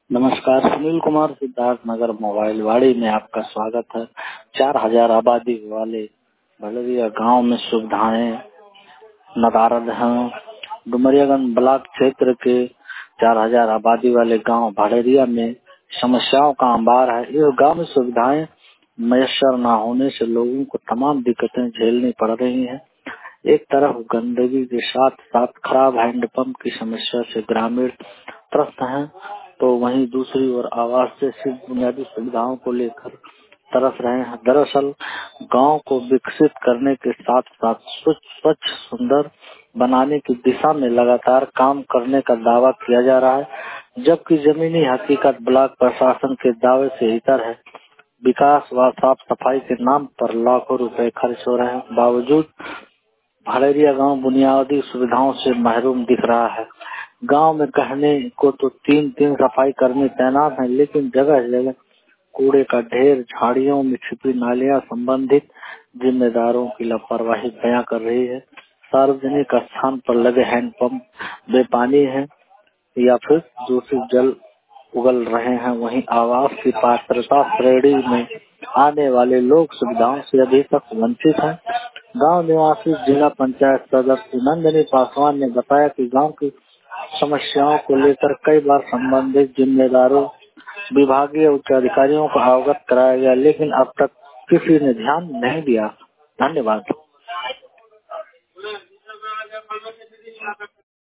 नमस्कार, सुनील कुमार, सिद्धार्थ नगर मोबाइल वाड़ी में आपका स्वागत है। 4000 आबादी वाले भड़रिया गांव में सुविधाएं नदारद हैं। डुमरियागंज ब्लॉक क्षेत्र के 4000 आबादी वाले गांव भड़रिया में समस्याओं का अंबार है। इस गांव में सुविधाएं मैसर न होने से लोगों को तमाम दिक्कतें झेलनी पड़ रही हैं। एक तरफ गंदगी के साथ साथ खराब हैंडपंप की समस्या से ग्रामीण त्रस्त हैं, तो वहीं दूसरी ओर आवास जैसी बुनियादी सुविधाओं को लेकर तरस रहे हैं। दरअसल गांव को विकसित करने के साथ साथ स्वच्छ सुंदर बनाने की दिशा में लगातार काम करने का दावा किया जा रहा है, जबकि जमीनी हकीकत ब्लॉक प्रशासन के दावे से इतर है। विकास व साफ सफाई के नाम पर लाखों रुपए खर्च हो रहे हैं, बावजूद भड़रिया गांव बुनियादी सुविधाओं से महरूम दिख रहा है। गांव में कहने को तो तीन सफाई कर्मी तैनात हैं, लेकिन जगह जगह कूड़े का ढेर, झाड़ियों में छिपी नालियां संबंधित जिम्मेदारों की लापरवाही बयां कर रही है। सार्वजनिक स्थान पर लगे हैंडपंप बेपानी है या फिर दूषित जल उगल रहे हैं। वहीं आवास की पात्रता श्रेणी में आने वाले लोग सुविधाओं से अभी तक वंचित हैं। गांव निवासी जिला पंचायत सदस्य नंदिनी पासवान ने बताया कि गांव की समस्याओं को लेकर कई बार संबंधित जिम्मेदारों विभागीय उच्च अधिकारियों को अवगत कराया गया, लेकिन अब तक किसी ने ध्यान नहीं दिया। धन्यवाद।